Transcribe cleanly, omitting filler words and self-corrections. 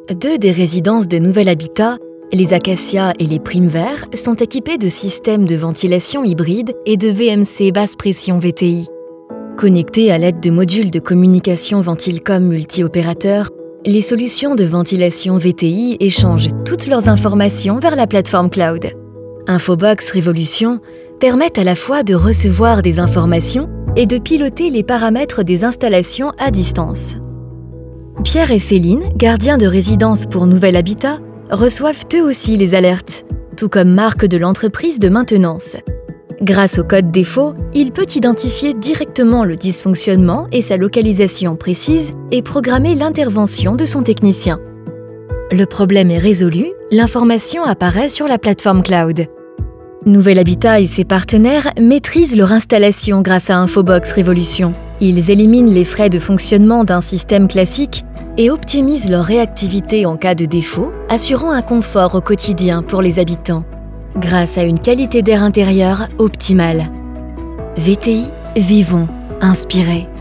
Deux des résidences de Nouvel Habitat, les Acacias et les Primes Verts, sont équipées de systèmes de ventilation hybride et de VMC basse pression VTI. Connectés à l'aide de modules de communication Ventilcom multi-opérateurs, les solutions de ventilation VTI échangent toutes leurs informations vers la plateforme cloud. Infobox Révolution permet à la fois de recevoir des informations et de piloter les paramètres des installations à distance. Pierre et Céline, gardiens de résidence pour Nouvel Habitat, reçoivent eux aussi les alertes, tout comme Marc de l'entreprise de maintenance. Grâce au code défaut, il peut identifier directement le dysfonctionnement et sa localisation précise et programmer l'intervention de son technicien. Le problème est résolu, l'information apparaît sur la plateforme cloud. Nouvel Habitat et ses partenaires maîtrisent leur installation grâce à Infobox Révolution. Ils éliminent les frais de fonctionnement d'un système classique et optimisent leur réactivité en cas de défaut, assurant un confort au quotidien pour les habitants, grâce à une qualité d'air intérieur optimale. VTI, vivons, inspirés.